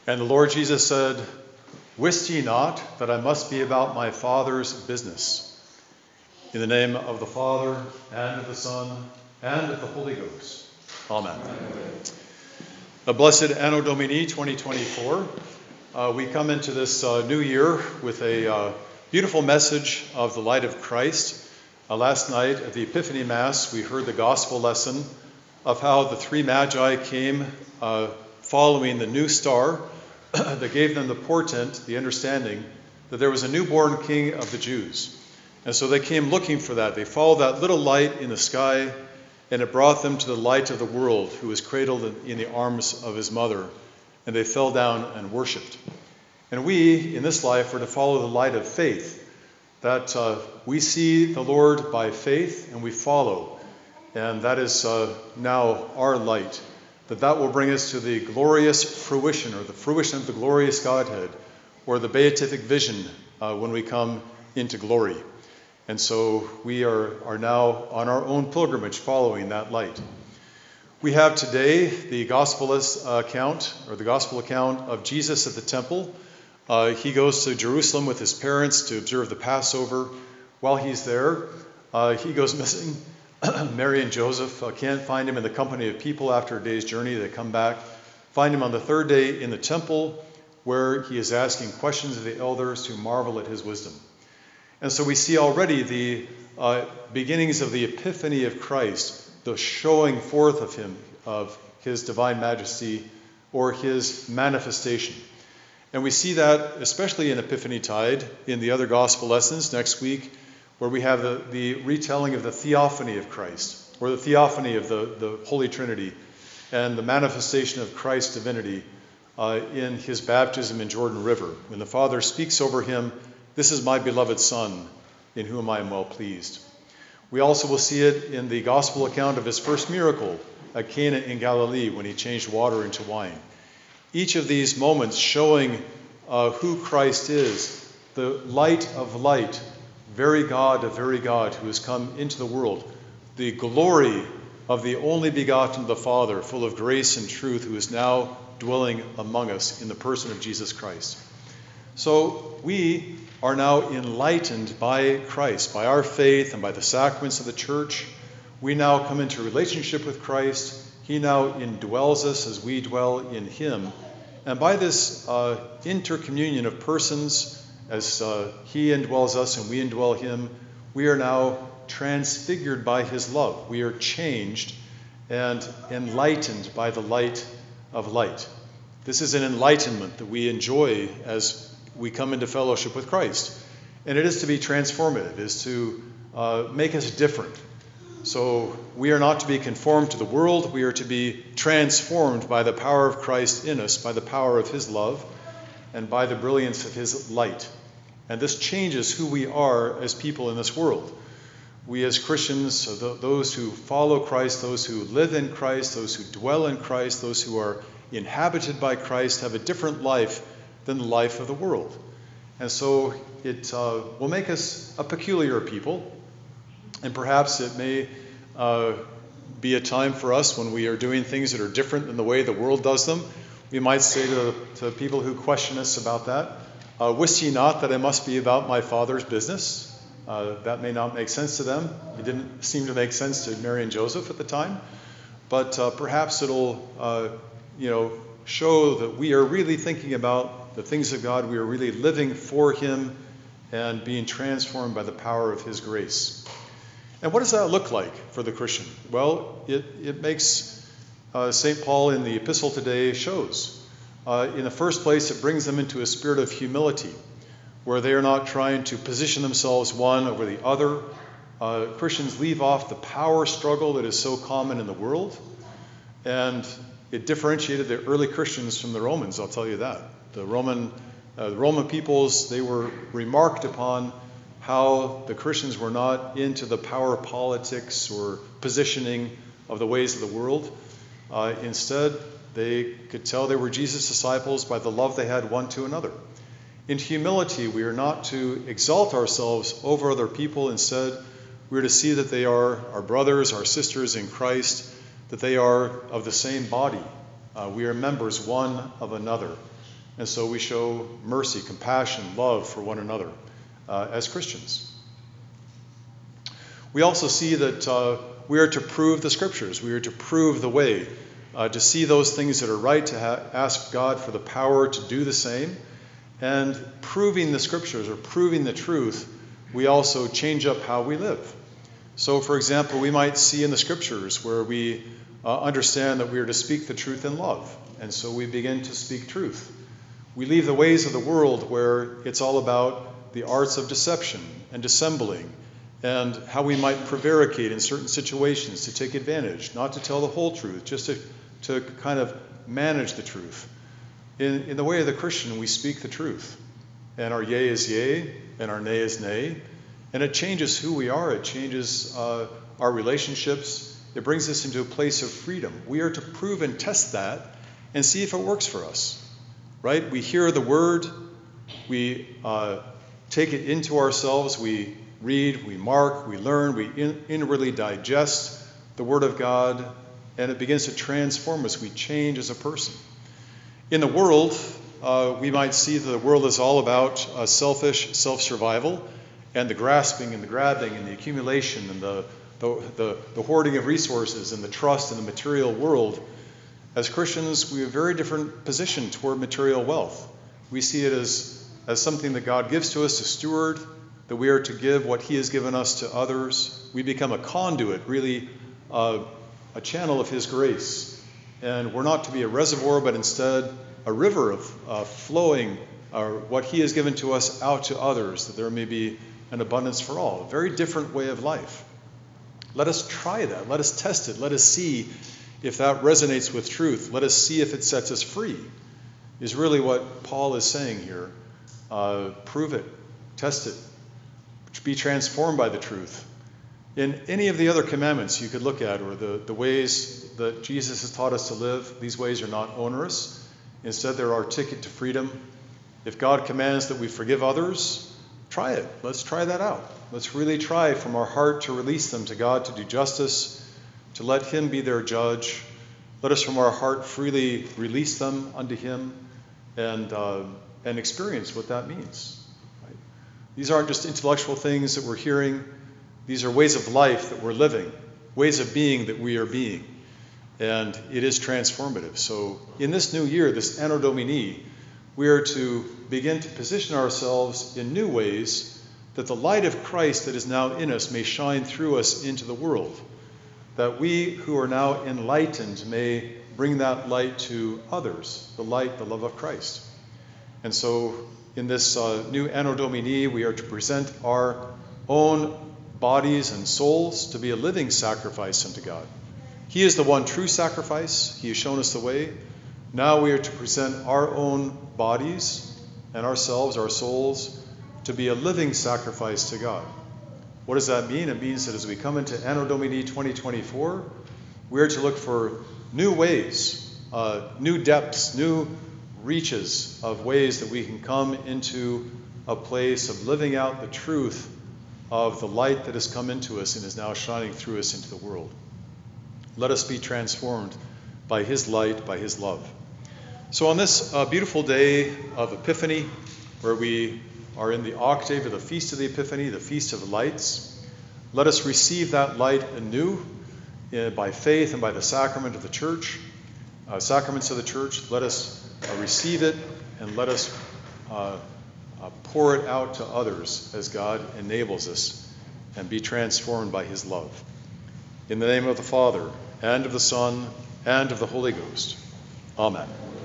And the Lord Jesus said, "Wist ye not that I must be about my Father's business?" In the name of the Father, and of the Son, and of the Holy Ghost. Amen. A blessed Anno Domini 2024. We come into this new year with a beautiful message of the light of Christ. Last night at the Epiphany Mass, we heard the gospel lesson of how the three magi came following the new star that gave them the portent, the understanding that there was a newborn king of the Jews. And so they came looking for that. They followed that little light in the sky, and it brought them to the light of the world, who was cradled in the arms of his mother. And they fell down and worshipped. And we, in this life, are to follow the light of faith, that we see the Lord by faith and we follow. And that is now our light, that will bring us to the glorious fruition, or the fruition of the glorious Godhead, or the beatific vision when we come into glory. And so we are now on our own pilgrimage following that light. We have today the gospel account of Jesus at the temple. He goes to Jerusalem with his parents to observe the Passover. While he's there, he goes missing. Mary and Joseph can't find him in the company of people after a day's journey. They come back, find him on the third day in the temple, where he is asking questions of the elders who marvel at his wisdom. And so we see already the beginnings of the epiphany of Christ, the showing forth of him, of his divine majesty, or his manifestation. And we see that especially in Epiphany Tide, in the other gospel lessons next week, where we have the retelling of the theophany of Christ, or the theophany of the Holy Trinity, and the manifestation of Christ's divinity in his baptism in Jordan River, when the Father speaks over him, "This is my beloved Son, in whom I am well pleased." We also will see it in the gospel account of his first miracle at Cana in Galilee, when he changed water into wine. Each of these moments showing who Christ is, the light of light, very God of very God, who has come into the world, the glory of the only begotten of the Father, full of grace and truth, who is now dwelling among us in the person of Jesus Christ. So we are now enlightened by Christ, by our faith and by the sacraments of the church. We now come into relationship with Christ. He now indwells us as we dwell in him. And by this intercommunion of persons, as he indwells us and we indwell him, we are now transfigured by his love. We are changed and enlightened by the light of light. This is an enlightenment that we enjoy as we come into fellowship with Christ. And it is to be transformative, it is to make us different. So we are not to be conformed to the world, we are to be transformed by the power of Christ in us, by the power of his love, and by the brilliance of his light. And this changes who we are as people in this world. We as Christians, those who follow Christ, those who live in Christ, those who dwell in Christ, those who are inhabited by Christ, have a different life than the life of the world. And so it will make us a peculiar people. And perhaps it may be a time for us when we are doing things that are different than the way the world does them. We might say to people who question us about that, "Wist ye not that I must be about my Father's business?" That may not make sense to them. It didn't seem to make sense to Mary and Joseph at the time. But perhaps it'll show that we are really thinking about the things of God. We are really living for him and being transformed by the power of his grace. And what does that look like for the Christian? Well, it makes St. Paul in the epistle today shows. In the first place, it brings them into a spirit of humility, where they are not trying to position themselves one over the other. Christians leave off the power struggle that is so common in the world. And it differentiated the early Christians from the Romans, I'll tell you that. The Roman peoples, they were remarked upon how the Christians were not into the power politics or positioning of the ways of the world. Instead, they could tell they were Jesus' disciples by the love they had one to another. In humility, we are not to exalt ourselves over other people. Instead, we are to see that they are our brothers, our sisters in Christ, that they are of the same body. We are members one of another. And so we show mercy, compassion, love for one another as Christians. We also see that we are to prove the Scriptures. We are to prove the way, to see those things that are right, to ask God for the power to do the same. And proving the Scriptures or proving the truth, we also change up how we live. So, for example, we might see in the Scriptures where we understand that we are to speak the truth in love. And so we begin to speak truth. We leave the ways of the world where it's all about the arts of deception and dissembling and how we might prevaricate in certain situations to take advantage, not to tell the whole truth, just to kind of manage the truth. In the way of the Christian, we speak the truth. And our yea is yea, and our nay is nay. And it changes who we are. It changes our relationships. It brings us into a place of freedom. We are to prove and test that and see if it works for us. Right? We hear the word. We take it into ourselves. We read, we mark, we learn, we inwardly digest the Word of God, and it begins to transform us. We change as a person. In the world, we might see that the world is all about selfish self-survival and the grasping and the grabbing and the accumulation and the hoarding of resources and the trust in the material world. As Christians, we have a very different position toward material wealth. We see it as something that God gives to us to steward, that we are to give what He has given us to others. We become a conduit, really a channel of His grace. And we're not to be a reservoir, but instead a river of flowing what He has given to us out to others, that there may be an abundance for all. A very different way of life. Let us try that. Let us test it. Let us see if that resonates with truth. Let us see if it sets us free, is really what Paul is saying here. Prove it. Test it. Be transformed by the truth. In any of the other commandments you could look at, or the ways that Jesus has taught us to live, these ways are not onerous. Instead, they're our ticket to freedom. If God commands that we forgive others, try it. Let's try that out. Let's really try from our heart to release them to God, to do justice, to let Him be their judge. Let us from our heart freely release them unto Him and experience what that means. These aren't just intellectual things that we're hearing. These are ways of life that we're living, ways of being that we are being. And it is transformative. So in this new year, this Anno Domini, we are to begin to position ourselves in new ways that the light of Christ that is now in us may shine through us into the world, that we who are now enlightened may bring that light to others, the light, the love of Christ. And so in this new Anno Domini, we are to present our own bodies and souls to be a living sacrifice unto God. He is the one true sacrifice. He has shown us the way. Now we are to present our own bodies and ourselves, our souls, to be a living sacrifice to God. What does that mean? It means that as we come into Anno Domini 2024, we are to look for new ways, new depths, new reaches of ways that we can come into a place of living out the truth of the light that has come into us and is now shining through us into the world. Let us be transformed by His light, by His love. So on this beautiful day of Epiphany, where we are in the octave of the Feast of the Epiphany, the Feast of the Lights, let us receive that light anew by faith and by the sacrament of the Church, sacraments of the Church. Let us receive it and let us pour it out to others as God enables us, and be transformed by His love. In the name of the Father, and of the Son, and of the Holy Ghost. Amen.